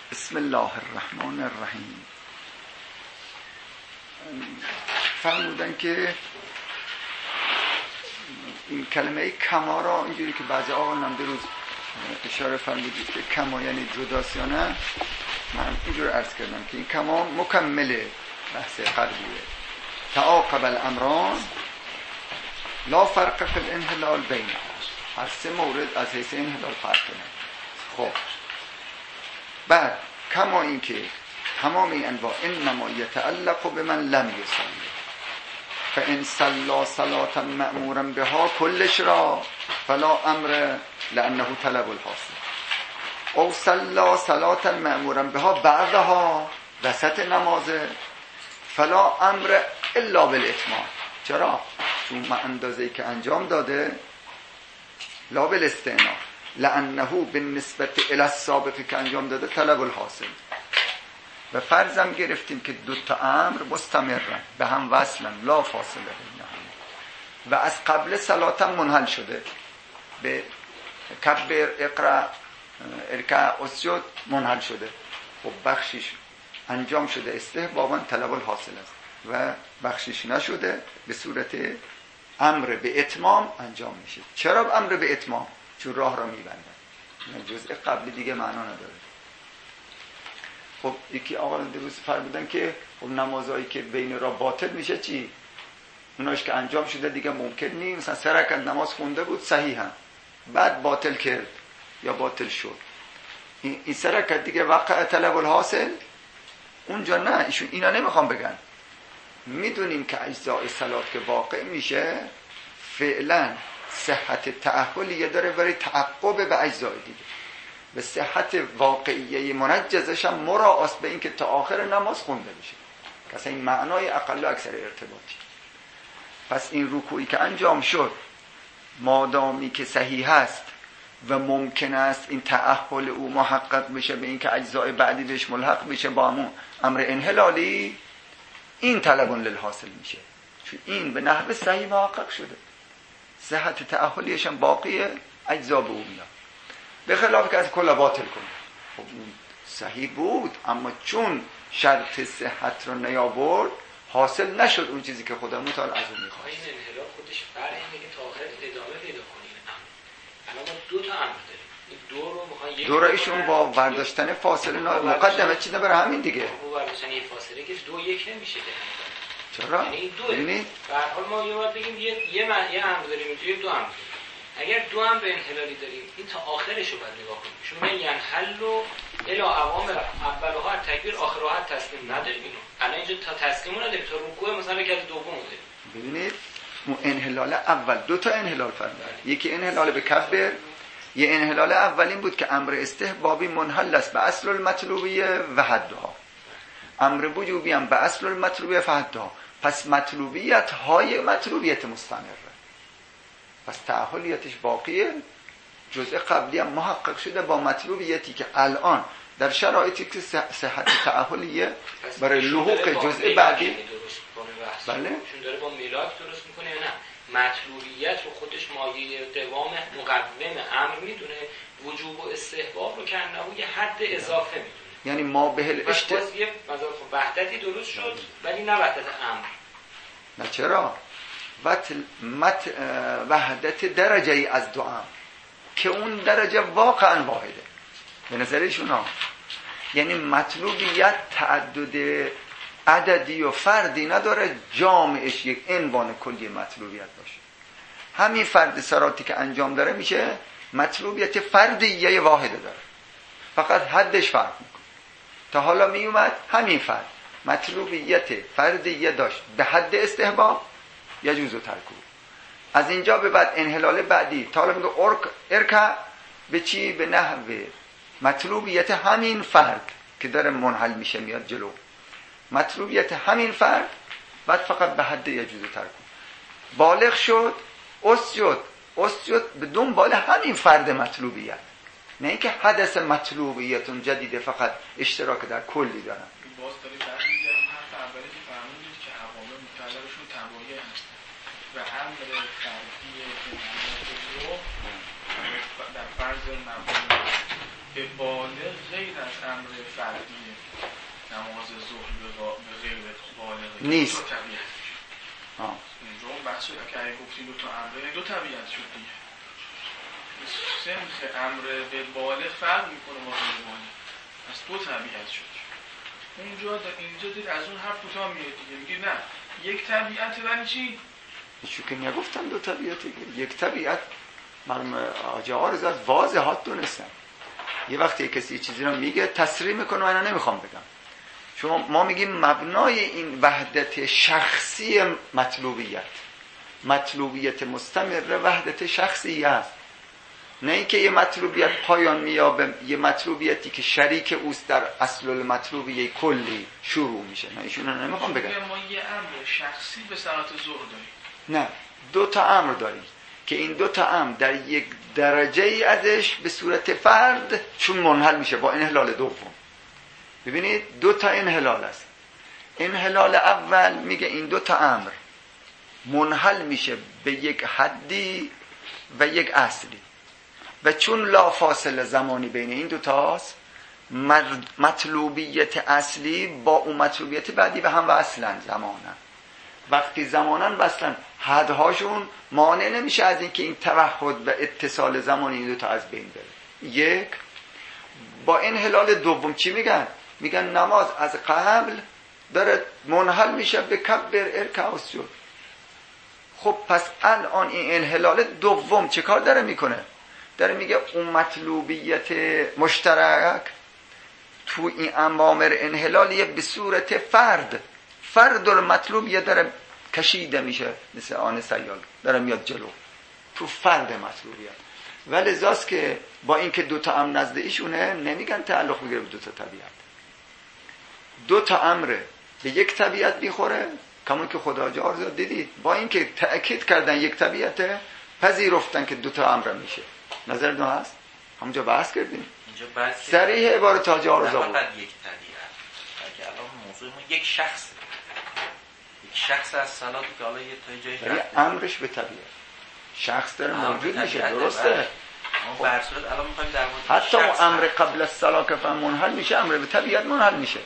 بسم الله الرحمن الرحیم. فرمودن که این کلمه کما را اینجوری که بعضی آقایان هم روز اشاره فرمودید که کما یعنی جداست یا نه، من اینجور عرض کردم که این کما مکمل بحث قبلیه. تعاقب الامران لا فرق فی الانحلال بینه، هر سه مورد از حیث انحلال فرق کنه. خب بعد کما این که تمام این انواع انما یتعلق بمن لم یصلی فان صلی صلاة مأمورا بها کلش را فلا امر لانه طلب الحاصل، او صلی صلاة مأمورا بها بعضها وسط نماز فلا امر الا بالاتمام. چرا؟ چون اندازه‌ای که انجام داده لا بالاستئناف، لانه بالنسبه الی السابق که انجام داده طلب الحاصل. و فرضم گرفتیم که دو تا امر مستمرن به هم وصلن لا فاصله بینهم و از قبل صلاتم منحل شده به کبر اقرا ارکع اسجد منحل شده. خب بخشیش انجام شده استحبابا طلب الحاصل است و بخشیش نشده به صورت امر به اتمام انجام میشه. چرا امر به اتمام؟ چون راه را میبندن، جزء قبلی دیگه معنا نداره. خب یکی آقایان دیروز فرمودن که خب نمازهایی که بین را باطل میشه چی؟ اوناش که انجام شده دیگه ممکن نیست. مثلا 3 رکعت نماز خونده بود صحیحا، بعد باطل کرد یا باطل شد، این 3 رکعت دیگه وقع طلب الحاصل اونجا نه. ایشون اینا نمیخوام بگن. میدونیم که اجزاء صلات که واقع میشه فعلا صحت تأهلیه داره برای تعقب به اجزاء دیگه. به صحت واقعیه منجزش هم مراعات به این که تا آخر نماز خونده بشه، که اصلا این معنای اقل و اکثر ارتباطی. پس این رکوعی که انجام شد مادامی که صحیح هست و ممکن است این تأهل او محقق بشه به این که اجزاء بعدی بهش ملحق بشه با همون امر انحلالی، این طلب للحاصل میشه، چون این به نحو صحیح محقق شده، صحت تأهلیش هم باقیه، اجزا به او میاد. به خلاف که از کلا باطل کنه. خب اون صحیح بود اما چون شرط صحت رو نیاورد حاصل نشد اون چیزی که خدا متعال از اون میخواد. این انحلال خودش فرق اینه که تا آخر ادامه پیدا کنین. الان ما 2 تا امر داریم، این 2 رو میخوان یک دو ایشون با برداشتن فاصله مقدمه چیزه برای همین دیگه. با برداشتن یک فاصله که 2 یک نمیشه که. چرا؟ یعنی 2. ببینید به هر حال ما یه وقت بگیم یه امر داریم اینجوری 2 امر داریم. اگر 2 امر انحلالی داریم این تا آخرش رو باید نگاه کنیم. چون من ینحل و الی اوامر اولها التکبیر آخرها التسلیم نداریم. اینو الان اینجا تا تسلیمو نداریم، تا رکوع مثلا رکعت دوم داریم. ببینید اون انحلال اول 2 تا انحلال فرمود. یکی انحلال به کبر، یه انحلال اولین بود که امر استحبابی منحل است به اصل المطلوبیه و حدها، امر وجوبی هم به اصل المطلوبیه و حدها. پس مطلوبیت های مطلوبیت مستمره، پس تأهلیتش باقیه، جزء قبلی هم محقق شده با مطلوبیتی که الان در شرایطی که صحت تأهلیه برای لحوق جزء بعدی. بله چون داره با میلاد درست میکنه یا نه مطلوبیت رو خودش مایه دوام مقوم امر میدونه، وجوب و استحباب رو که انه یه حد اضافه میدونه. یعنی ما به باز یه وحدتی درست شد ولی نه وحدت امر. نه چرا؟ وحدت درجه ای از 2 امر که اون درجه واقعا واحده به نظرشون ها. یعنی مطلوبیت تعدد عددی و فردی نداره، جامعش یک عنوان کلی مطلوبیت باشه. همین فرد صلاتی که انجام داره میشه مطلوبیت فردیه واحده داره، فقط حدش فرق میکنه. تا حالا میومد همین فرد مطلوبیت فردیه داشت به حد استحباب یجوز و ترکو. از اینجا به بعد انحلال بعدی تا حالا میگه ارکع به چی؟ به نحو مطلوبیت همین فرد که داره منحل میشه میاد جلو، مطلوبیت همین فرد، بعد فقط به حد یجوز و ترکو. بالغ شد اسجد به دنبال همین فرد مطلوبیت، نه اینکه حدث مطلوبیتون جدیده فقط اشتراک در کلی دارن. باز داری برمیگردیم حرف اولی که فرمودید که عوامل متعلقشون تبعیه هست و امر فردی رو در فرض مبانی به بالغ غیر از امر فردیه، نماز ظهر به غیر بالغ نیست. دو طبیعت شد. اینجا اون بحث شد که اگه گفتیم دو تا امره دو طبیعت شد دیگه. سمخ امر به بالغ فرق میکنه با غیر بالغ، پس دو طبیعت شد. اینجا دید از اون حرف کوتاه میاد دیگه، میگه نه یک طبیعت ولی چی؟ چون که نگفتم دو طبیعته، یک طبیعت. من حاجی عارض واضحات دونستم. یه وقتی کسی چیزی رو میگه تصریح میکنه و اینا نمیخوام بگم. شما ما میگیم مبنای این وحدت شخصی مطلوبیت مستمر وحدت شخصی است، نه اینکه یه مطلوبیت پایان میابه، یه مطلوبیتی که شریک اوست در اصل المطلوبیه کلی شروع میشه. نه ایشون رو نمیخوام بگم. ما یه امر شخصی به صلات ظهر داریم، نه دو تا امر داریم که این دو تا امر در یک درجه ای ازش به صورت فرد چون منحل میشه با انحلال دوم. ببینید دو تا انحلال است. انحلال اول میگه این دو تا امر منحل میشه به یک حدی و یک اصلی و چون لا فاصله زمانی بین این دو تاست، مطلوبیت اصلی با اون مطلوبیت بعدی به هم وصلن زمانن. وقتی زمانن وصلن حدهاشون مانع نمیشه از اینکه این توحد و اتصال زمانی این دو تا از بین بره. یک با انحلال دوم چی میگن؟ میگن نماز از قبل داره منحل میشه به کبر ارکع و سجود. خب پس الان این انحلال دوم چه کار داره میکنه؟ داره میگه اون مطلوبیت مشترک تو این امامر انحلالیه به صورت فرد المطلوب یه داره کشیده میشه مثل آن سیال داره میاد جلو تو فرد مطلوبیت. ولی ازاست که با اینکه دو تا امر نزد ایشونه نمیگن تعلق بگیره به دو تا طبیعت. دو تا امر به یک طبیعت میخوره، کمون که خدا جار دیدید با اینکه تأکید کردن یک طبیعته پذیرفتن که دو تا امر میشه. نظر دو هست؟ همونجا بحث کردیم. اینجا بحث صریح عبارت حاجی عارضه بود. فقط یک طبیعت. که الان موضوع ما یک شخص از صلات که حالا یه تا جایش رفته. امرش به طبیعت. شخص داره موجود میشه، درسته؟ ما برصورت الان میخوایم در مورد حتی اون امر قبل از صلاة که فهم منحل میشه، امر به طبیعت منحل میشه.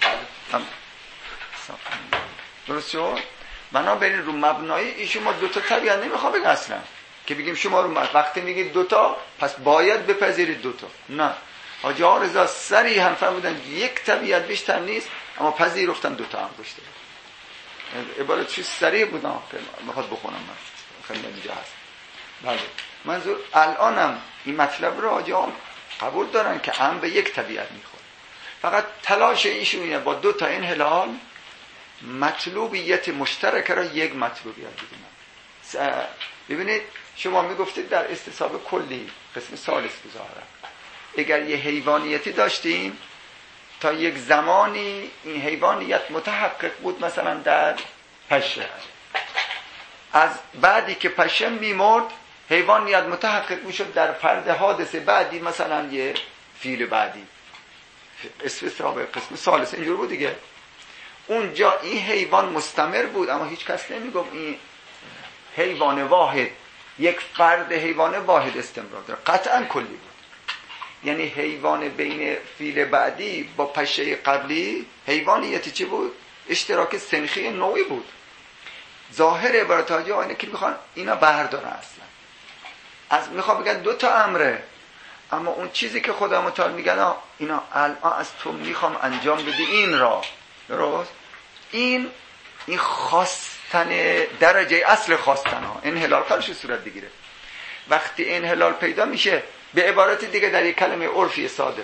درست شد؟ بنابراین رو مبنای ایشون ما دو تا طبیعت نمیخوام بگم اصلا که بگیم شما رو وقتی میگید دو تا پس باید بپذیرید دو تا. نه، حاجی عارضه صریحا هم فرمودن یک طبیعت بیشتر نیست، اما پذیرفتن دو تا امر بیشتر. عبارت چیز صریح بود که میخواد بخونم من خیلی اینجا هست. بله منظور الانم این مطلب رو حاجی قبول دارن که امر به یک طبیعت میخوره، فقط تلاش ایشونه با دو تا انحلال مطلوبیت مشترک را یک مطلوبیت بدونن. ببینید شما میگفتید در استصحاب کلی قسم ثالث بذارم اگر یه حیوانیتی داشتیم تا یک زمانی این حیوانیت متحقق بود، مثلا در پشه، از بعدی که پشه میمرد حیوانیت متحقق میشد در فرد حادثه بعدی، مثلا یه فیل بعدی. استصحاب قسم ثالث اینجور بود دیگه. اونجا این حیوان مستمر بود اما هیچ کس نمیگفت این حیوان واحد، یک فرد حیوان واحد استمرار داره، قطعا کلی بود. یعنی حیوان بین فیل بعدی با پشه قبلی حیوانیتی چی بود؟ اشتراک سنخی نوعی بود. ظاهر عبارت ها اینه که میخوان اینا بردارن اصلا از میخوان بگن دو تا امره، اما اون چیزی که خدا متعال میگن اینا الان از تو میخوام انجام بدی این را، درست؟ این خواستن درجه اصل خواستن ها انحلال کارش صورت بگیره. وقتی انحلال پیدا میشه به عبارت دیگه در یک کلمه عرفی ساده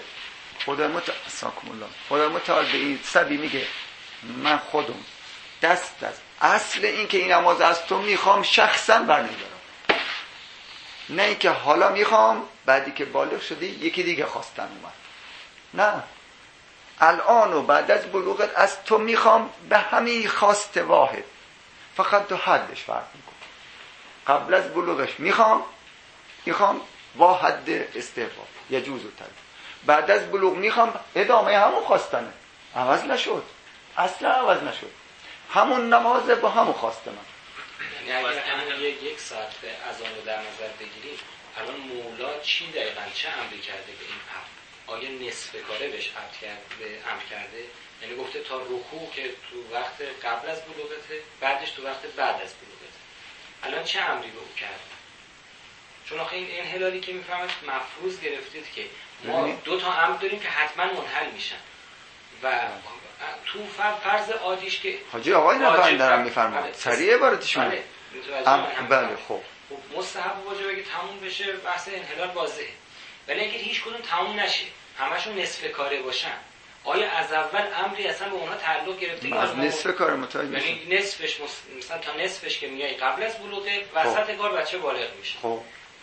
خدا متعال به این سبی میگه من خودم دست اصل این که این نماز از تو میخوام شخصا برنمیدارم، نه اینکه حالا میخوام بعدی که بالغ شدی یکی دیگه خواستن اومد. نه، الان و بعد از بلوغت از تو میخوام به همین خواست واحد، فقط تو حدش فرق میکن. قبل از بلوغش میخوام با حد استحباب یجوز و طلب، بعد از بلوغ میخوام ادامه همون خواستنه، عوض نشد، اصلا عوض نشد، همون نمازه با همون خواسته من. یعنی اگر همون یک ساعت اذان رو در نظر بگیریم الان مولا چی دقیقاً چه امری کرده به این امر؟ آیا نصف کاره بهش امر کرده؟ یعنی گفته تا رکوع که تو وقت قبل از بلوغته، بعدش تو وقت بعد از بلوغته. الان چه امری به او کرد؟ چون آخه این انحلالی که میفهمید مفروض گرفتید که ما دو تا امر داریم که حتما منحل میشن و تو فرض عادیش که حاجی آقای نفرم دارم میفرماید سریع عبارتشون. بله خب مستحب واجبه که تموم بشه، بحث انحلال واضحه، ولی اگه هیچ کدوم تموم نشه همشون نصف کاره باشن، آیا از اول امری اصلا به اونها تعلق گرفته که از نصف کار متوجه میشه؟ یعنی نصفش مثلا تا نصفش که میای قبل از بلوغه، وسط کار بچه بالغ میشه. خب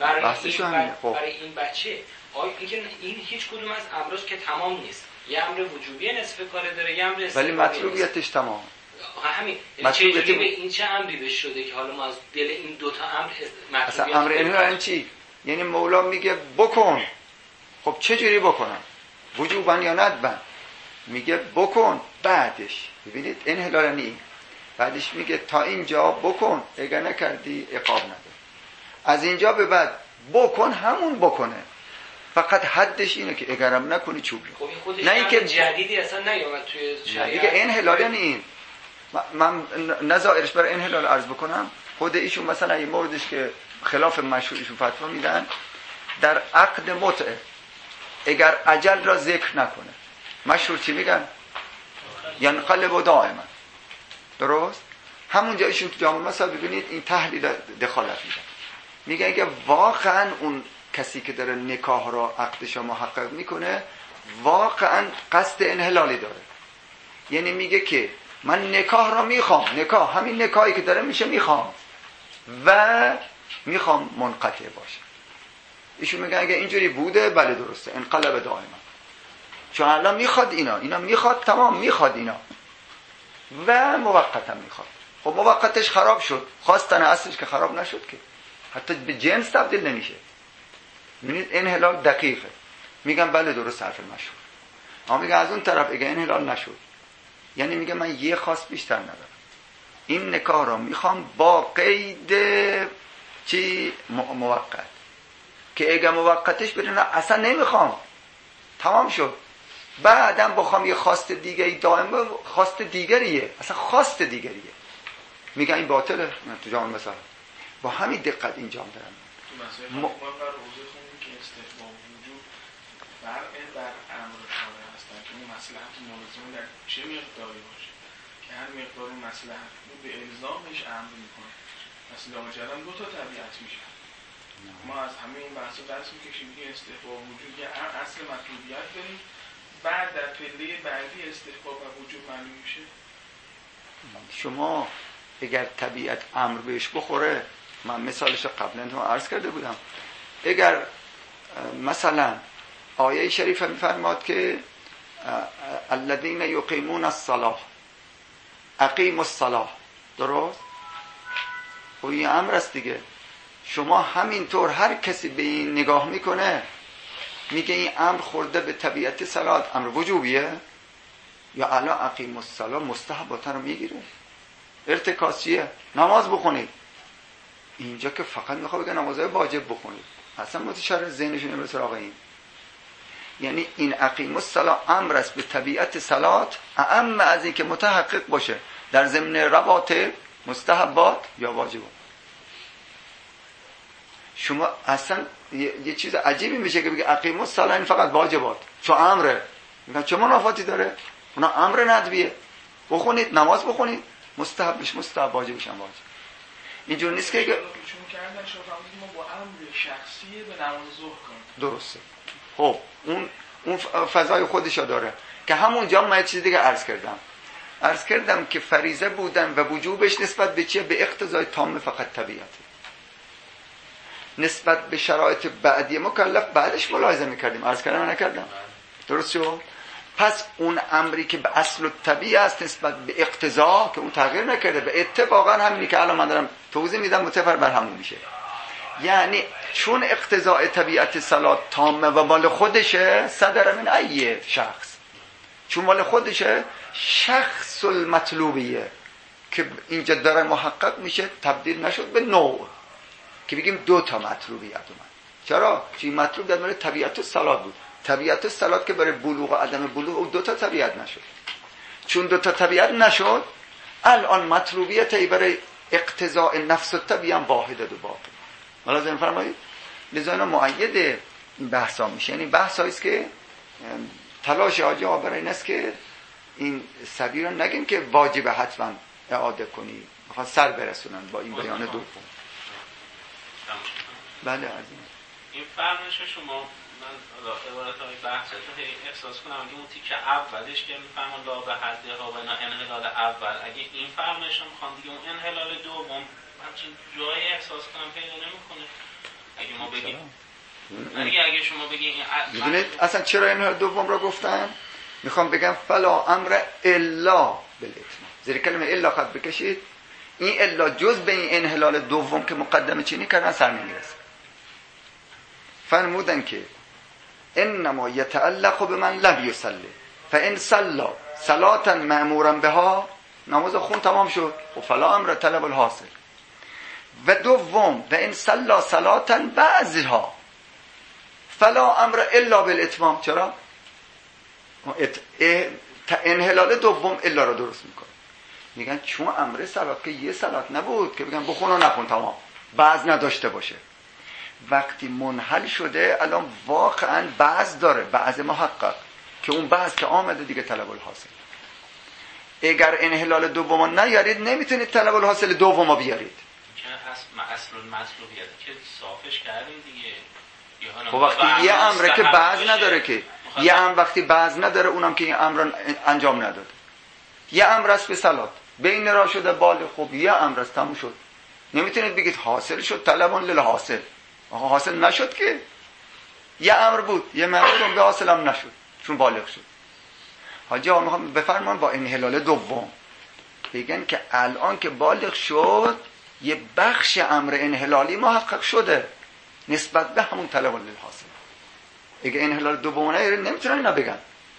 برای این بچه آیا این هیچ کدوم از امراش که تمام نیست، یه امر وجوبی نصف کاره داره، یه امر ولی مطلوبیتش تمام. همین چجوری به این چه امری بهش شده که حالا ما از دل این دوتا امر اصلا امر این چی؟ یعنی مولا میگه بکن. خب چه جوری بکنم؟ وجوبا یا ندبا؟ میگه بکن. بعدش ببینید انحلال یعنی بعدش میگه تا اینجا بکن، اگر نکردی عقاب نداره. از اینجا به بعد بکن همون بکنه، فقط حدش اینه که اگرم نکنی چوب خب این خودش نه اینکه جدیدی اصلا نیومد توی شریعت دیگه. انحلال یعنی این من نظائرش برای انحلال عرض بکنم. خود ایشون مثلا یه موردش که خلاف مشهور ایشون فتوا میدن در عقد متعه اگر اجل را ذکر نکنه، مشهور چی میگن؟ ینقلب دائما. درست؟ همون جایشون تو جامعه مثلا ببینید این تحلیل دخالت میدن، میگن اگه واقعا اون کسی که داره نکاح را عقدش را محقق میکنه واقعا قصد انحلالی داره، یعنی میگه که من نکاح را میخوام، نکاح همین نکاحی که داره میشه میخوام و میخوام منقطع باشه. ایشون میگن اگه اینجوری بوده بله درسته، انقلب دائما، چون الان میخواد اینا میخواد، تمام میخواد اینا و موقت هم میخواد. خب موقتش خراب شد، خواستن اصلش که خراب نشد که حتی به جنس تبدیل نمیشه. ببینید انحلال دقیقه. میگن بله درست حرف مشهور. اما میگن از اون طرف اگه انحلال نشد، یعنی میگه من یه خواست بیشتر ندارم، این نکاح رو میخوام با قید چی موقت، که اگه موقتش بدون اصلا نمیخوام تمام شد، بعدم بخوام یه خواست دیگری دائم خواست دیگریه، اصلا خواست دیگریه، میگن این باطله. من تو جامعه مثلا با همین دقت اینجام دارم تو مثلا بر روزه خونیم که استحباب وجود بر امر شامل هستن که اون مصلحت ملزم در چه مقداری باشه که هر مقدار مصلحت به الزامش امر میکنه. مثلا آجرم دو تا طبیعت میشه. ما از همه این بحثا درس میکشیم که استحباب وجود یه اصل مطلوبیت داریم، بعد در پله بعدی استحباب و وجود معلوم میشه. شما اگر طبیعت امر بهش بخوره، من مثالش قبلا تو عرض کرده بودم، اگر مثلا آیه شریفه میفرماد که الذین یقیمون الصلاة اقیموا الصلاة، درست؟ خب این امر است دیگه. شما همینطور هر کسی به این نگاه میکنه میگه این امر خورده به طبیعت صلات، امر وجوبیه یا الا اقیموا الصلاة مستحبات رو میگیره. ارتکاسیه نماز بخونید، اینجا که فقط میخواد بگه نمازهای واجب بخونید، اصلا متشرع ذهنشون نمیره سراغ این. یعنی این اقیموا الصلاة امر است به طبیعت صلات، اعم از این که متحقق باشه در ضمن رواتب مستحبات یا واجبات. شما اصلا یه چیز عجیبی میشه که بگه اقیموا الصلاة این فقط واجبات، چون امره. میگن چه منافاتی داره؟ اونا امر ندبیه، بخونید نماز بخونید، مستحبش مستحب، واجبش هم واجب. اینجور نیست که چون کردن شما ما با امر شخصی به نماز ظهر کنیم. درسته. خب اون فضای خودشو داره که همونجا من یه چیز دیگه عرض کردم که فریضه بودن و وجوبش نسبت به چیه؟ به اقتضای تام فقط طبیعته. نسبت به شرایط بعدی مکلف بعدش ملاحظه می‌کردیم. عرض کردم نکردم؟ درست شد؟ پس اون امری که به اصل و طبیعه است نسبت به اقتضا که اون تغییر نکرده، به اتفاقا همینی که الان من دارم توضیح میدم متفر بر همون میشه. یعنی چون اقتضاء طبیعت صلات تامه و مال خودشه، صدر من ای شخص، چون مال خودشه شخص المطلوبیه که اینجا داره محقق میشه، تبدیل نشد به نوع که بگیم دو تا مطلوبیت اومد. چرا؟ چون این مطلوب در مورد طبیعت صلات بود، طبیعت صلات که برای بلوغ و عدم بلوغ او 2 تا طبیعت نشد. چون 2 تا طبیعت نشد، الان مطلوبیت برای اقتضاء نفس الطبیعه واحده و باقی. ملاحظه فرمایید؟ لذا اینا مؤید این بحثا میشه. یعنی بحثایی است که تلاش حاجی ها برای این است که این سبیل رو نگیم که واجب حتما اعاده کنی، میخوان سر برسونن با این بیان دوم. بله عزیز. این فرمایش شما من عبارت های بحثتون احساس کنم اگه اون تیکه اولش که میفهمن لا به حده ها و اینا انحلال اول، اگه این فرمایش هم میخوان دیگه اون انحلال دوم همچین جایی احساس کنم پیدا نمیکنه. اگه ما بگیم اگه شما بگید میدونید اصلا چرا انحلال دوم را گفتن؟ میخوام بگم فلا امر الا بالاتمام. زیر کلمه الا خط بکشید. این الا جز به این انحلال دوم که مقدمه چینی کردن سر نمیرسه. فرمودن که انما یتعلق بمن لم یصلی فان صلى صلاة مأمورا بها، نماز خون تمام شد و فلا امر طلب الحاصل. و دوم و ان صلى صلاة بعضها فلا امر الا بالاتمام. چرا؟ انحلال دوم الا رو درست میکنه. میگن چون امر صلات که یه صلات نبود که بگن بخون و نخون تمام، بعض نداشته باشه. وقتی منحل شده الان واقعا بعض داره، بعض محقق که اون بعض که آمده دیگه طلب الحاصل. اگر انحلال دوم نیارید نمیتونید طلب الحاصل دوم بیارید. اصل المطلوبیت که صافش کردیم دیگه. خب وقتی یه امره که بعض نداره که یه امر وقتی بعض نداره اونم که این امر انجام نداده. یه امر است به صلات بین را شده بالغ، خب یه امر است تموم شد. نمیتونید بگید حاصل شد طلبون للحاصل. حاصل نشد که یه امر بود، یه مأمور به حاصل هم نشد چون بالغ شد. حاجی ها میخوام بفرمان با انحلال دوم بگن که الان که بالغ شد یه بخش امر انحلالی محقق شده نسبت به همون طلب للحاصل. اگه انحلال دوم نمیتونن اینا بگن.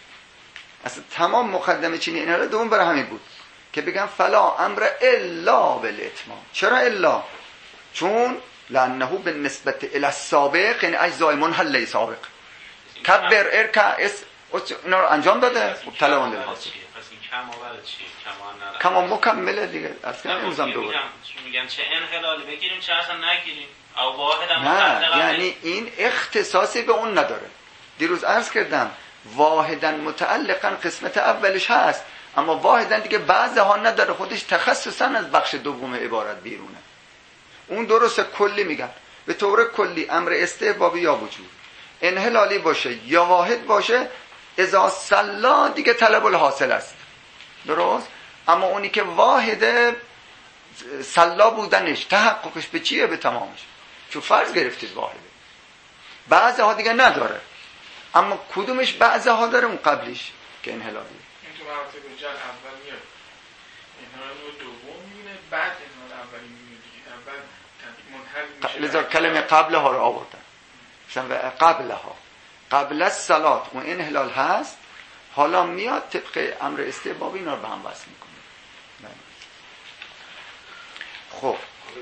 اصلا تمام مقدمه چینی انحلال دوم برای همین بود که بگن فلا امر الا بالاتمام. چرا الا؟ چون لانه بالنسبه الى السابق یعنی اجزای منحله سابق کبر ارکع اینا رو انجام داده. خب طلب للحاصل. پس این کمال چیه؟ کمال کمال مکمله دیگه. اصلا نمیذارم دوباره میگن چه انحلالی بگیریم چه اصلا نگیریم او واحد هم نه، یعنی این اختصاصی به اون نداره. دیروز عرض کردم واحدا متعلقا قسمت اولش هست، اما واحدا دیگه بعضها نداره، خودش تخصصا از بخش دوم عبارت بیرونه. اون درست کلی میگن به طور کلی امر استحبابی یا وجوب انحلالی باشه یا واحد باشه اذا صلا دیگه طلب الحاصل است. درست؟ اما اونی که واحده صلا بودنش تحققش به چیه؟ به تمامش. چون فرض گرفتید واحده، بعضها دیگه نداره، اما کدومش بعضها داره؟ اون قبلیش که انحلالیه. این تو مراتب جل اول میاد انحلال دوم میبینه بعد انحلال اولی میبینه دیگه. اول منحل میشه. لذا کلمه قبل ها رو آوردن. مثلا قبلها قبل از صلات اون انحلال هست، حالا میاد طبق امر استحبابی اینا رو به هم وصل میکنه. خب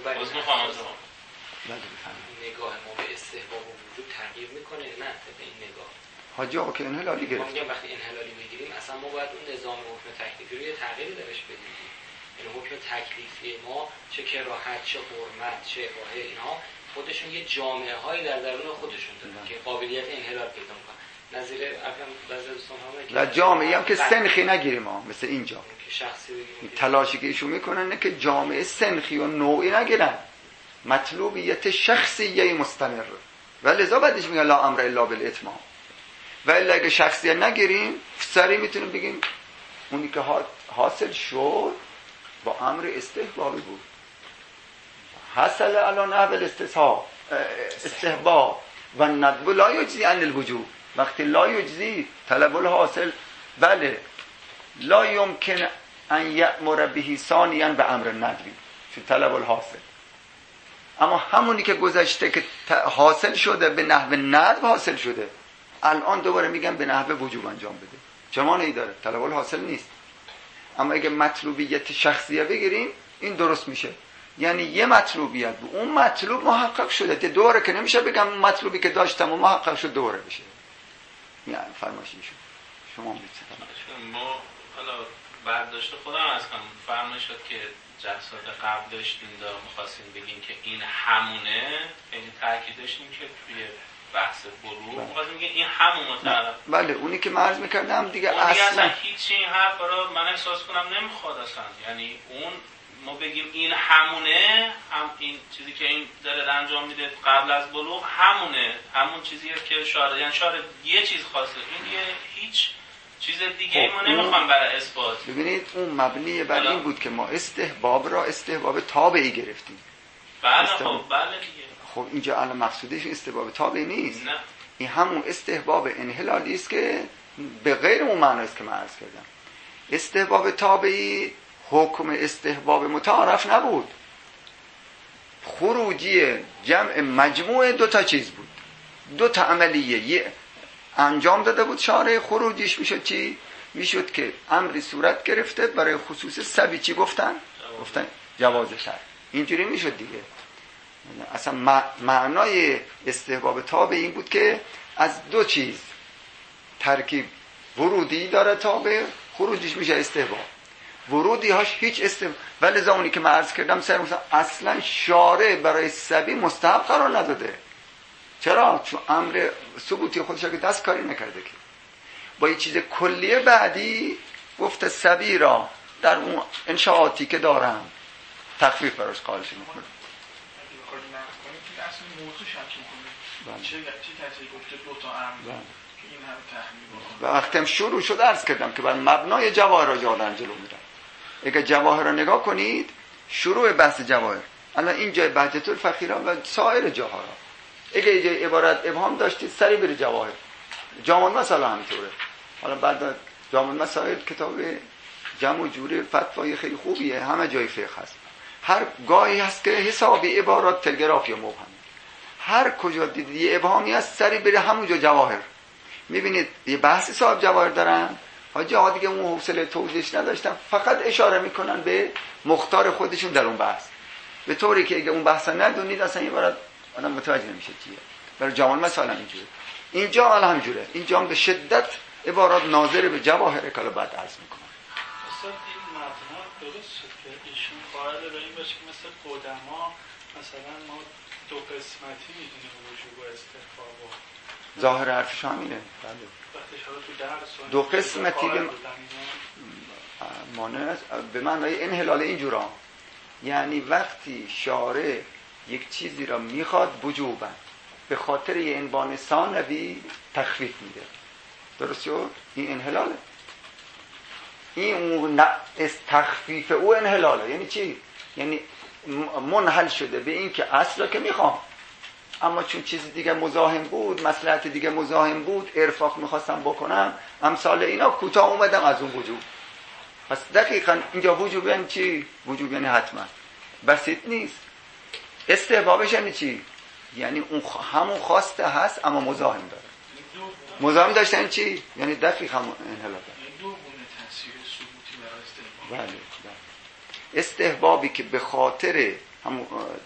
نگاه ما به استحباب و وجود تغییر میکنه نه طبق این نگاه؟ حاجی آقا که انحلالی گرفت. ما وقتی انحلالی بگیریم اصلا ما باید اون نظام حکم تکلیفی رو یه تغییری درش بدیم. یعنی حکم تکلیفی ما چه کراهت چه حرمت چه اباحه اینها خودشون یه جامعه هایی در درون خودشون دارن که قابلیت انحلال پیدا میکنن. نظیر افهم بعضی دوستان لا جامعه هم که سنخی نگیریم ها، مثل اینجا شخصی بگیم تلاشی که ایشون میکنن نه که جامعه سنخی و نوعی نگیرن، مطلوبیت شخصیه مستمر. ولذا بعدش میگن لا امر الا بالاتمام. ولی اگه شخصیه نگیریم سری میتونیم بگیم اونی که حاصل شد با امر استحبابی بود، حاصل علی نحو استحباب و ندب لا یجزی عن الوجوب. وقتی لا یجزی طلب الحاصل بله لا یمکن ان یأمر به ثانیا به امر ندبی چه طلب الحاصل. اما همونی که گذشته که حاصل شده به نحو ندب حاصل شده، الان دوباره میگم به نحو وجوب انجام بده. چه مانعی داره؟ طلب الحاصل نیست. اما اگه مطلوبیت شخصیه بگیریم این درست میشه. یعنی یه مطلوبیت بود، اون مطلوب محقق شده. دوباره که نمیشه بگم مطلوبی که داشتم و محقق شد دوباره بشه. یعنی فرمایشیشون شما می‌گید ما حالا برداشت خودم از کنم فرمایش شد که جلسات قبل داشتیم می‌خواستیم بگیم که این همونه، یعنی تاکید داشتیم که توی بحث بلوغ می‌خواستیم بگیم این همون مطلب. بله اونی که من عرض می‌کردم دیگه اصلا هیچ این حرف رو من احساس کنم نمیخواد اصلا، یعنی اون ما بگیم این همونه، هم این چیزی که این داره انجام میده قبل از بلوغ همونه، همون چیزیه که شاعر، یعنی شاعر یه چیز خواسته، این یه هیچ چیز دیگه ما نمیخوام برای اثبات. ببینید اون مبنی بر این بود که ما استحباب را استحباب تابعی گرفتیم. بله خب بله دیگه. خب اینجا الان مقصودش استحباب تابعی نیست. نه. این همون استحباب انحلالی است که به غیر اون معنی است که من عرض کردم. استحباب تابعی حکم استحباب متعارف نبود. خروجی جمع مجموع دو تا چیز بود، دو تا عملیه انجام داده بود شارع. خروجیش میشد چی؟ میشد که امری صورت گرفته برای خصوص سبی چی گفتن جواز شرع. اینجوری میشد دیگه. اصلا معنای استحباب تابع این بود که از دو چیز ترکیب ورودی داره تابع، خروجیش میشه استحباب. ورودی هاش هیچ استحباب، ولی زمانی که من عرض کردم اصلا شارع برای سبی مستحب قرار نداده. چرا؟ چون امر ثبوتی خودش که دست کاری نکرده که با یه چیز کلیه بعدی گفته سبی را در اون انشاءاتی که دارم تخفیف براش قائلش میکنه. اصلا موضوع شک میکنه چه کسی گفته دو تا امر که این همه تحمیل بکنه. وقتیم شروع شد عرض کردم که بر مبنای جواهر را جادن جلو میرم. اگه جواهر را نگاه کنید شروع بحث جواهر الان این جای بهجت الفقیرا و سایر جاها، اگه یه عبارت ابهام داشتید سری بری جواهر. جامع المسائل همینطوره. حالا بعد جامع المسائل کتاب جمع و جور فتوای خیلی خوبیه، همه جای فقه هست. هر گاهی هست که حسابی عبارات تلگراف یا مبهم، هر کجا دیدید یه ابهامی هست سری بری همونجا جواهر. میبینید یه بحثی صاحب جواهر دارن، حاجی ها دیگه اون حوصله توضیحش نداشتن، فقط اشاره میکنن به مختار خودشون در اون بحث، به طوری که اگه اون بحث ندونید اصلا این عبارت آدم متوجه نمیشه چیه. برای جامع المسائل اینجوره، اینجا حالا همینجوره، اینجا هم به شدت عبارات ناظر به جواهر کالا بعد عرض میکنن. اصلا این مبنا درست شد که ایشون قائل به این باشه که مثل قدما مثلا ما دو قسمتی میدونیم وجوب و استحباب. ظاهر حرفش همینه. بله. وقتی شما تو درس دو قسمتی به معنای انحلال اینجورا، یعنی وقتی شارع یک چیزی را میخواد وجوبا به خاطر یه عنوان ثانوی تخفیف میده، درست شد؟ این انحلاله. این اون تخفیف او انحلاله. یعنی چی؟ یعنی منحل شده به این که اصلا که میخوام، اما چون چیز دیگه مزاحم بود، مصلحت دیگه مزاحم بود، ارفاق میخواستم بکنم، امثال اینا کوتاه اومدم از اون وجوب. پس دقیقاً اینجا وجوب یعنی چی؟ وجوب یعنی حتما، بسیط نیست. استحبابش یعنی چی؟ یعنی اون همون خواسته هست اما مزاحم داره. مزاحم داشتن یعنی چی؟ یعنی دقیق همون انحلال داره. دو گونه تاثیر ثبوتی برای استحباب. بله. استحبابی که به خاطر همون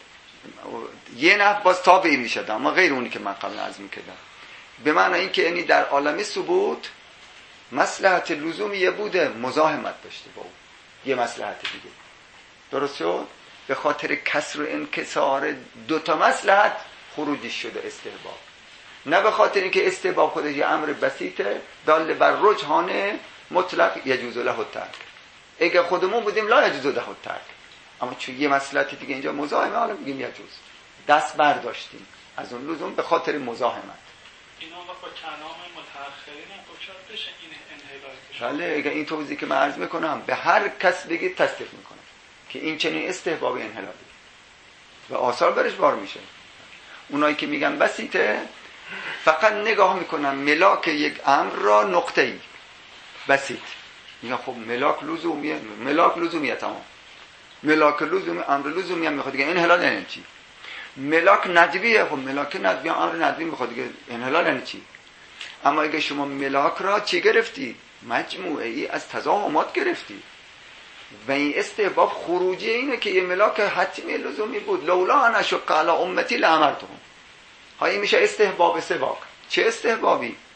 یه نحو باز تابعی میشد، اما غیر اونی که من قبل عرض میکردم، به معنی این که یعنی در عالم ثبوت مصلحت لزومی بوده مزاحمت داشته با اون یه مصلحت دیگه، درست شد؟ به خاطر کسر و انکسار دوتا مصلحت خروجش شده استحباب، نه به خاطر اینکه استحباب خودش یه امر بسیطه دال بر رجحان مطلق یجوز له الترک. اگه خودمون بودیم لا یجوز له الترک، اما چون یه مصلحت دیگه اینجا مزاحمه حالا میگیم یجوز، دست برداشتیم از اون لزوم به خاطر مزاحمت. اینا با کلام متأخرین هم شاید بشه این انحلال بشه. بله، اگه این توضیحی که من عرض میکنم به هر کس بگید تصدیق میکنه که این چنین استحباب انحلالی و آثار برش بار میشه. اونایی که میگن بسیطه فقط نگاه میکنن ملاک یک امر را نقطه‌ای بسیط، میگن خب ملاک لزومیه، ملاک لزومیه، تمام ملاک لزومی، امر لزومی هم میخواد دیگه انحلال یعنی چی؟ ملاک ندبیه، خب ملاک ندبی امر ندبی میخواد دیگه انحلال یعنی چی؟ اما اگه شما ملاک را چی گرفتی؟ مجموعه‌ای از تضاهمات گرفتی و این استحباب خروجی اینه که یه ملاک حتمی لزومی بود، لولا ان اشق علی امتی لامرتهم. های میشه استحباب سباق. چه استحبابی؟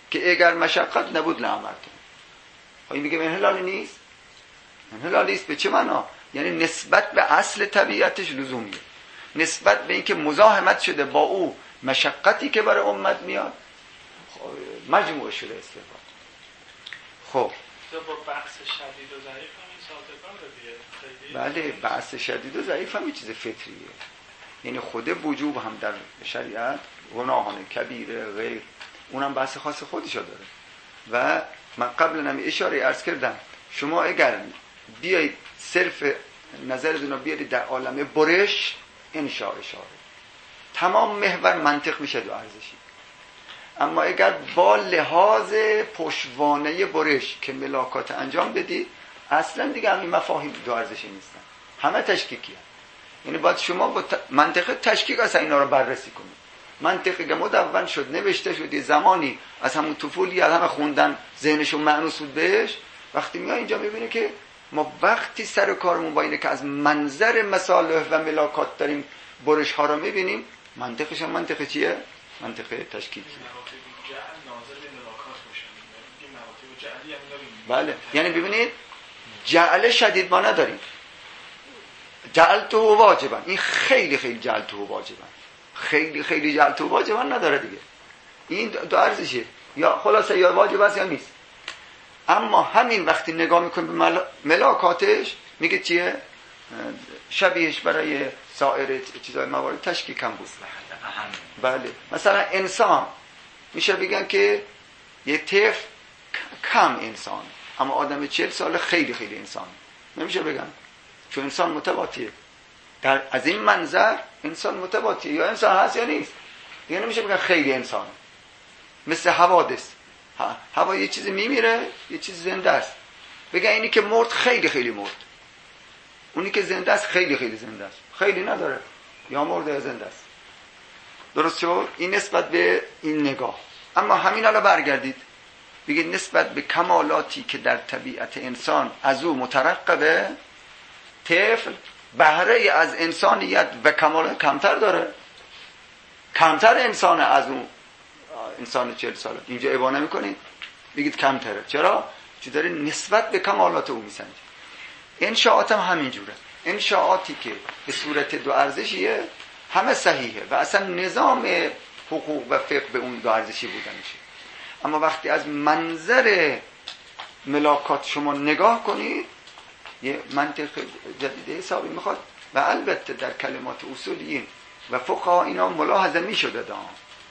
که اگر مشقت نبود لامرتم. این میگه انحلال نیست. انحلال نیست به چه معنا؟ یعنی نسبت به اصل طبیعتش لزومیه، نسبت به اینکه مزاحمت شده با او مشقتی که برای امت میاد مجموعه شده استفاده. خب با بحث شدید و ضعیف هم این سازگاره دیگه. بله بحث شدید و ضعیف هم یه چیز فطریه، یعنی خود وجوب هم در شریعت گناهان کبیره غیر اونم بحث خاص خودشو داره. و من قبلا هم اشاره عرض کردم شما اگر بیایید صرف نظرتون رو بیارید در عالم برش انشاء اشاره تمام محور منطق میشه دو ارزشی. اما اگر با لحاظ پشتوانه برش که ملاکات انجام بدید اصلا دیگه همین مفاهیم دو ارزشی نیستن، همه تشکیکی هست. یعنی باید شما با منطق تشکیک اصلا اینا رو بررسی کنید. منطقی که مدون شد نوشته شد یه زمانی از همون طفولی از همه خوندن ذهنشون مأنوس بود بهش، وقتی میاد اینجا میبینه که ما وقتی سر کارمون با اینه که از منظر مصالح و ملاکات داریم برش ها رو میبینیم، منطقش هم منطق چیه؟ منطق تشکیکی. بله یعنی ببینید جعل شدید ما نداریم، جعلته واجبا، این خیلی خیلی جعلته واجبا، خیلی خیلی جعلته واجبا نداره دیگه. این دو ارزشه، یا خلاصه یا واجب است یا نیست. اما همین وقتی نگاه میکنیم به ملاکاتش میگه چیه؟ شبیهش برای سایر چیزای موارد تشکیک هم بود. بله مثلا انسان میشه بگن که یه طفل کم انسان، اما آدم 40 ساله خیلی خیلی انسان نمیشه بگن، چون انسان متباتیه. از این منظر انسان متباتیه، یا انسان هست یا نیست دیگه، نمیشه بگن خیلی انسان. مثل حوادث، هوا یه چیزی میمیره یه چیزی زنده است، بگن اینی که مرد خیلی خیلی مرد، اونی که زنده است خیلی خیلی زنده است، خیلی نداره، یا مرده یا زنده است. درست شد؟ این نسبت به این نگاه. اما همین حالا برگردید بگید نسبت به کمالاتی که در طبیعت انسان از او مترقبه، طفل بهره از انسانیت و کمال کمتر داره، کمتر انسان از اون انسان 40 ساله. اینجا ابا نمی‌کنید بگید کمتره. چرا؟ چون داره نسبت به کمالات او میسنجه. انشاءات هم همینجوره، انشاءاتی که به صورت دو ارزشیه همه صحیحه و اصلا نظام حقوق و فقه به اون دو ارزشی بودنشه. اما وقتی از منظر ملاکات شما نگاه کنید یه منطق جدید حسابی میخواد، و البته در کلمات اصولیین و فقها اینا ملاحظه میشده دام،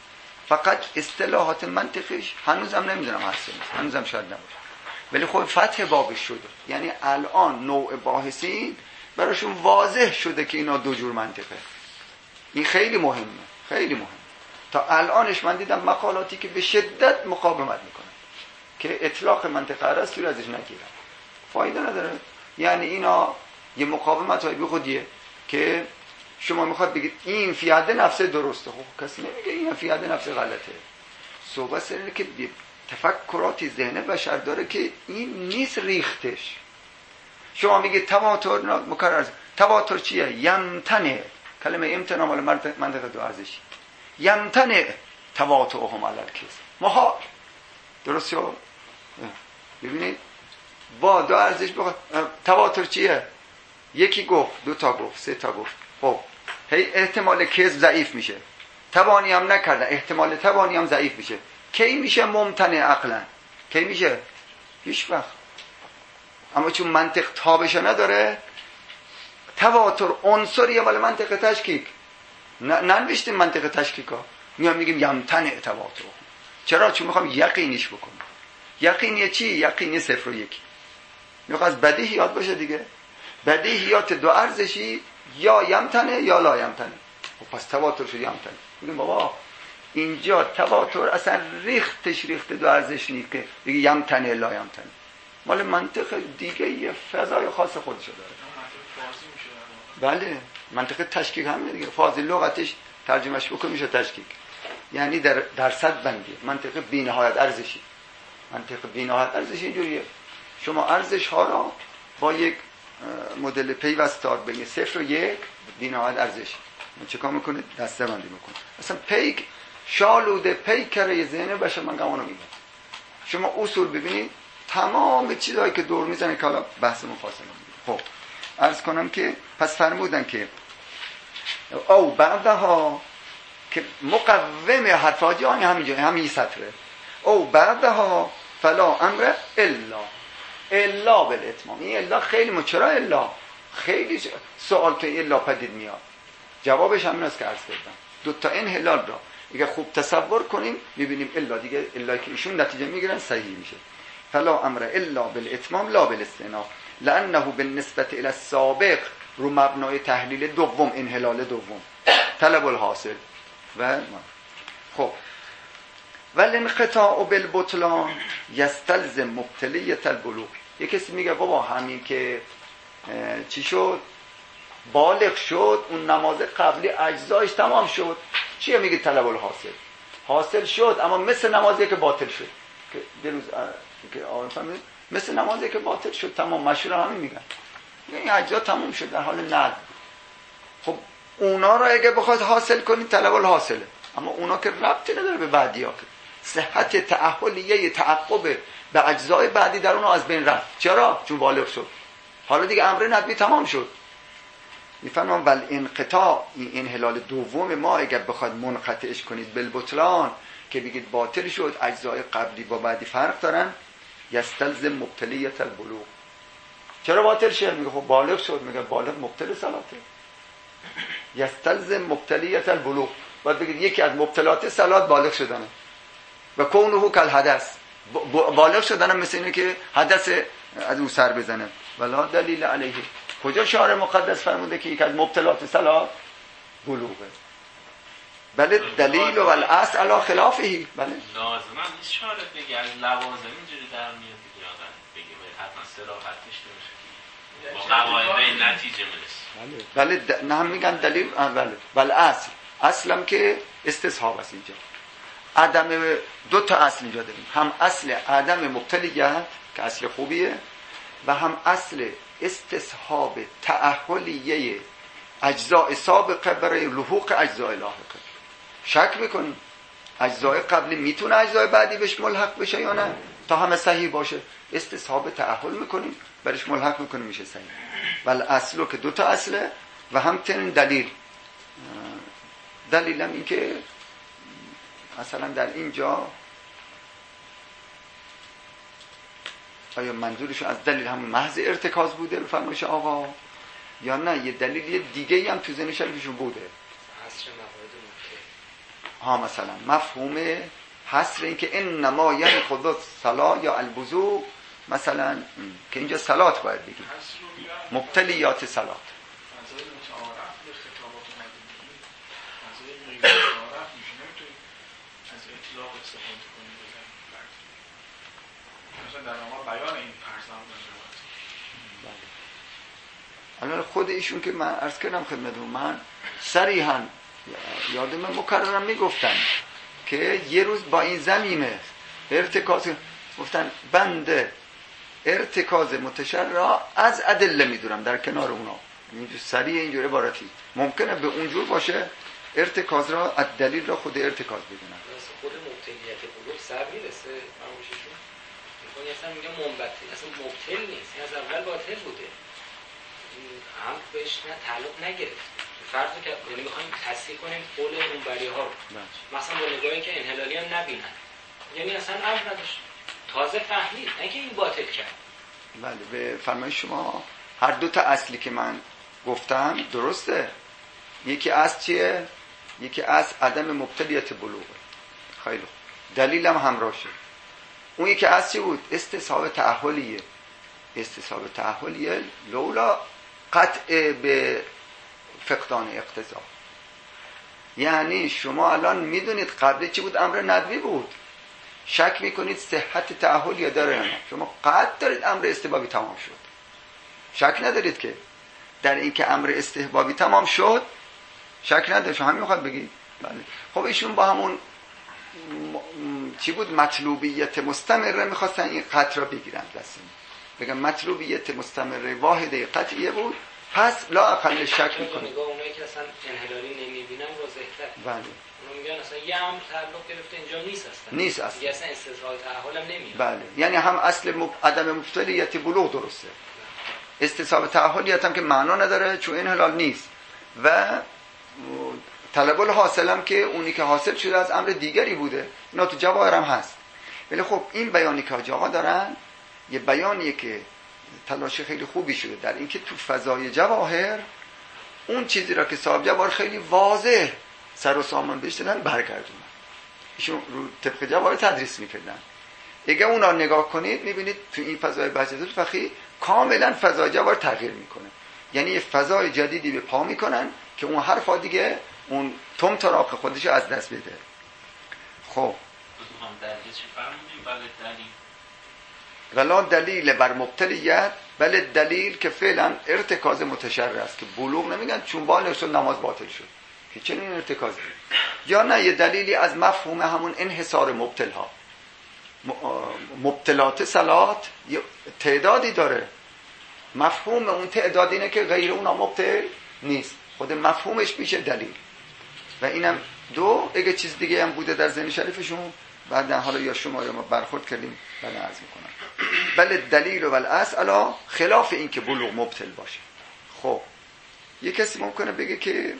فقط اصطلاحات منطقیش هنوزم نمیدونم هست نیست، هنوزم شاید نباشه، ولی خب فتح بابش شده. یعنی الان نوع باحثین براشون واضح شده که اینا دو جور منطقه. این خیلی مهمه، خیلی مهمه. تا الانش من دیدم مقالاتی که به شدت مقاومت میکنن که اطلاق منطقه ارسطو ازش نگیرن، فایده نداره. یعنی اینا یه مقاومت های بی خودیه که شما میخواد بگید این فی حد نفس درسته، خب کسی نمیگه این فی حد نفس غلطه. صحبت سره که تفکراتی ذهن بشر داره که این نیست ریختش. شما میگید تواتر، مکرر تواتر چیه؟ یمتنه، کلمه امتناع مال منطقه دو ارزشی، یمتنه تواترهم علی الکذب، محال. درست شد؟ ببینید با دو ارزش تواتر چیه؟ یکی گفت، دو تا گفت، سه تا گفت، خب هی احتمال کذب ضعیف میشه، توانی هم نکردن، احتمال توانی هم ضعیف میشه. کی میشه ممتنع عقلا؟ کی میشه؟ هیچ وقت. اما چون منطق تابشو نداره، تواتر عنصریه مال منطق تشکیک. ننوشتیم منطق تشکیکا، میگیم یمتنع تواتر. چرا؟ چون میخوام یقینیش بکنم. یقینیه چی؟ یقینی 0 و 1. میخواد از بدیهیات باشه دیگه. بدیهیات دو ارزشی یا یمتنه یا لا یمتنه. خب پس تواتر شد یمتنه. میگیم بابا اینجا تواتر اصلا ریختش ریخت دو ارزش نیست که بگی یمتنه لا یمتنه. مال منطق دیگه یه فضای خاص خودشو داره. بله منطق تشکیک همینه دیگه. فاضل لغتش ترجمهش بکنه میشه تشکیک، یعنی در صد بندی. منطق بی‌نهایت ارزشی، منطق بی‌نهایت ارزشی اینجوریه. شما ارزش ها را با یک مدل پیوستار بین 0 و 1 بی‌نهایت ارزش چیکار میکنه؟ دسته بندی میکنه. اصلا پیک شالوده پیکره ذهن بشه. من گمانو میگم شما اصول ببینید تمام چیزهایی که دور میزنه که حالا بحث مفاصله میگه. خب عرض کنم که پس فرمودن که او بعدها که مقوم حرفاتی همین سطره او بعدها فلا امر الا بالاتمام. این الا خیلی چرا الا خیلی سوال که الا پدید میاد، جوابش همین است که عرض کردم. دو تا انحلال را اگه خوب تصور کنیم میبینیم الا دیگه الایی که ایشون نتیجه میگیرن صحیح میشه. فلا امر الا بالاتمام لا بالاستئناف لانه بالنسبه الى السابق رو مبنای تحلیل دوم انحلال دوم طلب الحاصل و خب والانقطاع بالبطلان یستلزم مبتلیت البلوغ. یک کسی میگه بابا همین که چی شد بالغ شد اون نماز قبلی اجزایش تمام شد، چیه میگه طلب الحاصل؟ حاصل شد اما مثل نمازی که باطل شد که دیروز که آن فهمید مثل نمازی که باطل شد تمام، مشهور همین میگن این اجزا تمام شد در حال نقد. خب اونا را اگه بخواد حاصل کنی طلب الحاصله، اما اونا که ربطی نداره به بعدیا که صحت تأهلیه تعقب به اجزای بعدی در اونها از بین رفت. چرا؟ چون بالغ شد، حالا دیگه امر ندبی تمام شد. میفهمم ول انقطاع این انحلال دوم ما اگر بخواد منقطعش کنید بالبطلان که بگید باطل شد اجزای قبلی با بعدی فرق دارن، یستلزم مبتلیت البلوغ. چرا باطل شد؟ میگه خب بالغ شد. میگه بالغ مبتل صلاته. یستلزم مبتلیت البلوغ. باید بگید یکی از مبتلات صلات بالغ شدنه و کونه کل حدث. بالغ شدن مثل اینه که حدث از اون سر بزنه. ولا دلیل علیه. کجا شارع مقدس فرموده که یک از مبتلات صلات بلوغه؟ بله دلیل و الاصل علی خلافه. بله لازم نیست شارع بگه از لوازم اینجوری در میاد دیگه آدم بگه حتما صراحت داشته باشه با قواعد نتیجه میرسه. بله نه هم میگن دلیل. بله بله اصلم که استصحاب است. اینجا عدم دو تا اصل اینجا داریم، هم اصل عدم مبتلیت که اصل خوبیه و هم اصل استصحاب تأهلیه اجزاء سابقه برای لحوق اجزاء لاحقه. شک بکنیم اجزاء قبلی میتونه اجزاء بعدی بهش ملحق بشه یا نه، تا همه صحیح باشه استصحاب تأهل میکنیم برش ملحق میکنیم میشه صحیح. ولی اصلو که دو تا اصله و همچنین دلیلم این که مثلا در اینجا آیا منظورشون از دلیل همون محض ارتکاز بوده به فرمایش آقا یا نه یه دلیل دیگه هم تو ذهن شریفشون بوده؟ حصر موارد ممکن مثلا مفهوم حصر این که انما یعنی خود صلاة یا الوضوء مثلا که اینجا صلات باید بگیم مبتلیات صلات. الان خود ایشون که من عرض کردم خدمتتون من صریحاً یادم مکررم میگفتن که یه روز با این زمینه ارتکاز گفتن بنده ارتکاز متشرع از ادله میدونم در کنار اونا، اینجور صریح اینجور عبارتی ممکنه به اونجور باشه ارتکاز را از دلیل را خود ارتکاز بدونن. خود مبتلیت بلوغ سر میرسه فرمایششون میگن اصلا میگه منبتی اصلا مبتل نیست، از اول باطل بوده هم بهش نه تعلق نگرفت. فرض که یعنی میخوایم تصحیح کنیم قول اونبری ها رو مثلا با نگاهی که انحلالی هم نبینن یعنی اصلا امر نداشت تازه فهمید نه که این باطل کرد. بله به فرمایش شما هر دو تا اصلی که من گفتم درسته. یکی اصل چیه؟ یکی اصل عدم مبتلیت بلوغه. خیلی دلیلم همراه شد. اون یکی اصل چی بود؟ استصحاب تأهلیه. استصحاب تأهلیه لولا قطع به فقدان اقتضا. یعنی شما الان میدونید قبلی چی بود؟ امر ندبی بود. شک میکنید صحت تأهل یا داره نه. شما قطع دارید امر استحبابی تمام شد. شک ندارید که در این که امر استحبابی تمام شد شک ندارید. شما همین میخواد بگید. بله. خب ایشون با همون چی بود؟ مطلوبیت مستمره میخواستن این قطع را بگیرن دستم. بگم مطلوبیت مستمره واحده قطعیه بود پس لا اقل شک میکنه. نگاه اونایی که اصلا انحلالی نمیبینن واضح‌تر. بله. اونا میگن اصلا یه امر تعلق گرفته اینجا نیست اصلا. نیست اصلا. دیگه اصلا استدلال تعهل هم نمیاد. بله. یعنی هم اصل عدم مبتلیت بلوغ درسته. استصحاب تعهلیت هم که معنا نداره چون انحلال نیست. و طلب الحاصل هم که اونی که حاصل شده از امر دیگری بوده. اینا تو جواهر هم هست. ولی خب این بیانی که حاج آقا دارن یه بیانیه که تلاش خیلی خوبی شده در اینکه تو فضای جواهر اون چیزی را که صاحب جواهر خیلی واضح سر و سامان بهش دادن برگردونن. ایشون رو طبق جواهر تدریس میکردن. اگه اونا نگاه کنید میبینید تو این فضای بهجت الفقیه کاملا فضای جواهر تغییر میکنه. یعنی یه فضای جدیدی به پا میکنن که اون حرفا دیگه اون تم تراق خودش از دست بده. خب ولا دلیل بر مبتلیت بله دلیل که فعلا ارتکاز متشرع است که بلوغ نمیگن چون بالغ شد نماز باطل شد که چنین ارتکازی یا نه یه دلیلی از مفهوم همون انحصار مبتل ها. مبتلات صلات یه تعدادی داره، مفهوم اون تعداد اینه که غیر اونا مبتل نیست، خود مفهومش میشه دلیل. و اینم دو اگه چیز دیگه هم بوده در ذهن شریفشون بعدا حالا یا شما یا ما برخورد کردیم بله عرض میکنم. بله دلیل و الاصل خلاف این که بلوغ مبتل باشه. خب یه کسی ممکنه بگه که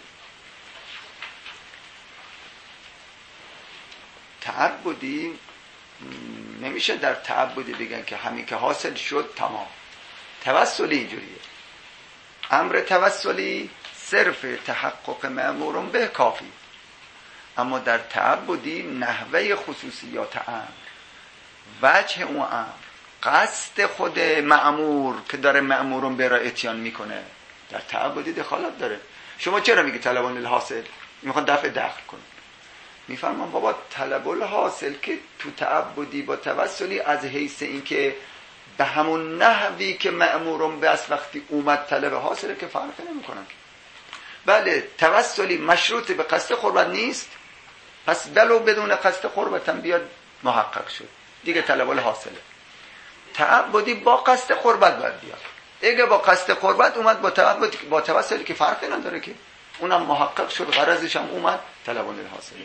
تعبدی نمیشه در تعبدی بگن که همین که حاصل شد تمام. توسلی اینجوریه، امر توسلی صرف تحقق مأمور به کافی، اما در تعبدی نحوه خصوصیات امر، وجه اون امر، قصد خود مأمور که داره مأمورون به را اتیان میکنه در تعبدی دخالت داره. شما چرا میگی طلبان الحاصل؟ میخوان دفع دخل کنن. میفرمان بابا طلب الحاصل که تو تعبدی با توسلی از حیث این که به همون نحوی که مأمورون به از وقتی اومد طلب حاصله که فرق نمیکنن. بله توسلی مشروط به قصد قربت نیست، پس بلو بدون قصد قربت هم بیاد محقق شد دیگه طلب الحاصله. تعبدی با قصد قربت باید بیاد. اگه با قصد قربت اومد با توسلی که فرقی نداره که اونم محقق شد غرضش هم اومد طلب الحاصله.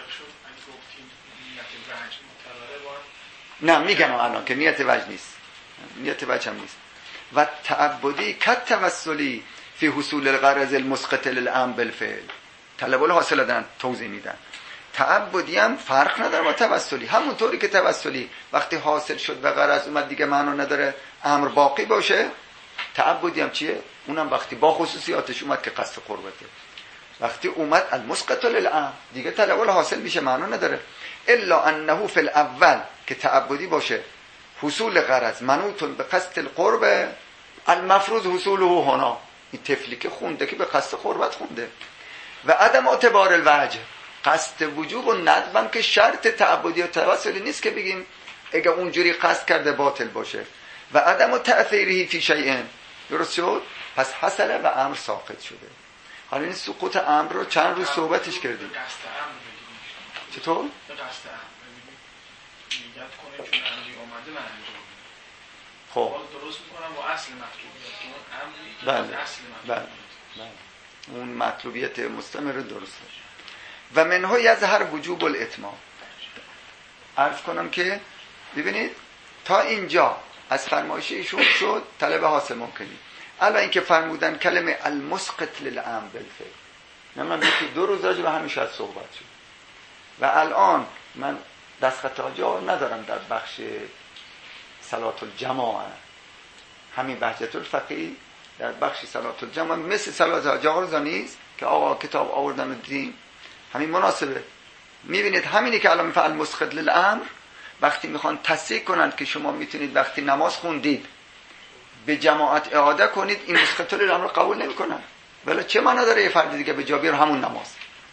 نه میگم الان که نیت وجه نیست، نیت وجه هم نیست. و تعبدی کت توسلی فی حصول الغرض المسقط للامر بالفعل. طلب الحاصل دارن توضیح میدن. تعبدی هم فرق نداره با توسلی، همونطوری که توسلی وقتی حاصل شد و غرض اومد دیگه معنا نداره امر باقی باشه، تعبدی هم چیه؟ اونم وقتی با خصوصیاتش اومد که قصد قربته، وقتی اومد المسقط للامر دیگه طلب الحاصل میشه معنا نداره. الا انه فی الاول که تعبدی باشه حصول غرض منوط به قصد القرب المفروض حصوله هنا، این طفلی که خونده که به قصد قربت خونده. و عدم اعتبار الوجه، قصد وجوب و ندبم که شرط تعبدی و توسلی نیست که بگیم اگه اونجوری قصد کرده باطل باشه. و عدم تأثیره فی شیء، درست شد؟ پس حصله و امر ساقط شده. حالا این سقوط امر رو چند روز صحبتش کردیم. چطور؟ به قصد امر نیت کنه چون امری اومده من انجام میدم. خب درست میکنم با اصل مطلوبیت، اون امری اصل مطلوبیت. اون مطلوبیت مستمر درسته. و منها یظهر وجوب الاتمام. عرض کنم که ببینید تا اینجا از فرمایش ایشون شد طلب حاصل ممکنی. الان اینکه فرمودن کلمه المسقط للامر بالفعل، من یکی دو روز راجع به همین شاید صحبت شد. و الان من دستخط آجا ندارم در بخش صلات الجماعه، همین بهجت الفقیه در بخش صلات الجماعه مثل صلات آجا نیست که آقا کتاب آوردن و دیدیم، همین مناسبه. میبینید همینی که الان میفعل مسقط للامر وقتی میخوان تصحیح کنند که شما میتونید وقتی نماز خوندید به جماعت اعاده کنید، این مسقط للامر قبول نمیکنن. ولی چه معنا داره یه فرد دیگه به جا بیاره همون نماز؟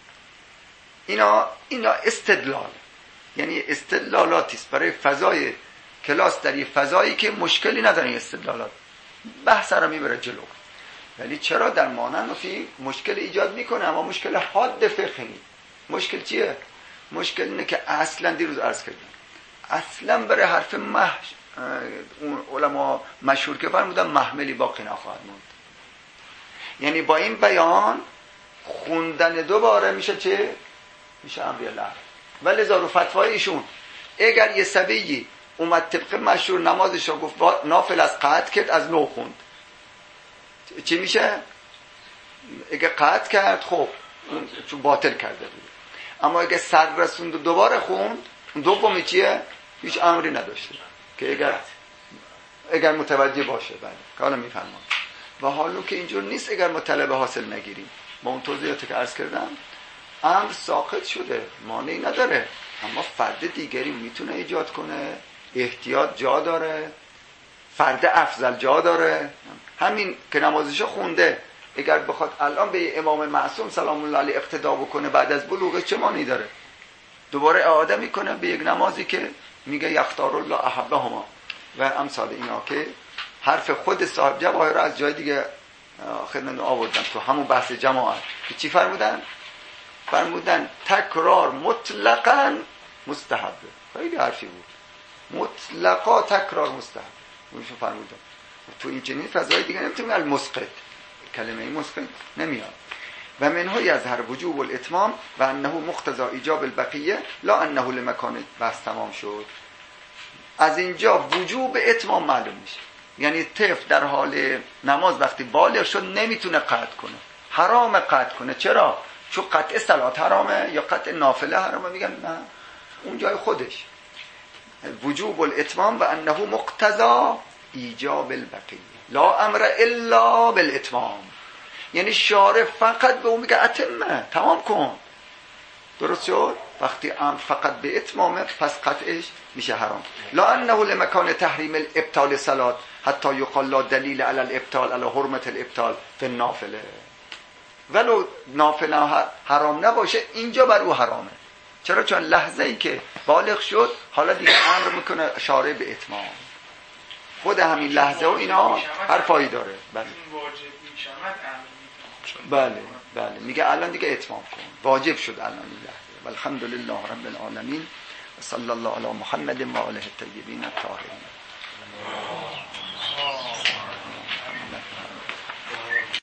اینا استدلال، یعنی استدلالاتی است برای فضای کلاس در یه فضایی که مشکلی نداره. استدلالات بحث را میبره جلو، ولی چرا در مانند فی مشکل ایجاد میکنه، اما مشکل حاد فقهی. مشکل چیه؟ مشکل اینه که اصلا دیروز عرض کردم اصلا برای حرف اون علما مشهور که فرمودن محملی باقی نخواهد موند. یعنی با این بیان خوندن دوباره میشه چه؟ میشه امر الله. ولی لذا رو فتوای ایشون اگر یه صبیی اومد طبق مشهور نمازش رو گفت نافل از قطع کرد از نو خوند، چی میشه؟ اگه قطع کرد خب چون باطل کرده بود. اما اگه سر رسوند و دوباره خوند، دومی چیه؟ هیچ امری نداشته که اگر متوجه باشه. بله که حالا میفهمم. و حالا که اینجور نیست اگر مطلبه حاصل نگیریم، با اون توضیحاتی که عرض کردم امر ساقط شده، مانعی نداره، اما فرد دیگری میتونه ایجاد کنه، احتیاط جا داره، فرد افضل جا داره. همین که نمازشو خونده اگر بخواد الان به امام معصوم سلام الله علیه اقتدا بکنه بعد از بلوغش چه مانعی داره؟ دوباره اعاده میکنه به یک نمازی که میگه یختار الله احبهما و امثال اینا که حرف خود صاحب جواهر از جای دیگه خدمت آوردن تو همون بحث جماعت که چی فرمودن؟ فرمودن تکرار مطلقاً مستحبه. خیلی حرفی بود، مطلقا تکرار مستحب. اونشو فرمودن تو این چنین فضای دیگه نمیتونیم المسقط، کلمه مسقط نمیاد. و منها یظهر وجوب الاتمام و انه مقتضی ایجاب البقیه لا انه لمکان. بس تمام شد. از اینجا وجوب اتمام معلوم میشه، یعنی طفل در حال نماز وقتی بالغ شد نمیتونه قطع کنه، حرام قطع کنه. چرا؟ چون قطع صلات حرامه یا قطع نافله حرامه. میگن نه، اون جای خودش. وجوب الاتمام و انه مقتضی ایجاب البقیه لا امر الا بالاتمام. یعنی شارع فقط به اون میگه اتمه، تمام کن. درست شد؟ وقتی امر فقط به اتمامه پس قطعش میشه حرام. لا انه لمکان تحریم الابطال صلات حتی یقال لا دلیل علی الابطال علی حرمت الابطال فی النافله. ولو نافله حرام نباشه اینجا بر او حرامه. چرا؟ چون لحظه ای که بالغ شد حالا دیگه امر میکنه شارع به اتمام. خود همین لحظه و اینا حرفایی داره. بله بله بله میگه الان دیگه اتمام کن، واجب شد الان این لحظه. والحمدلله رب العالمین و صلی الله علی محمد و آله الطیبین الطاهرین.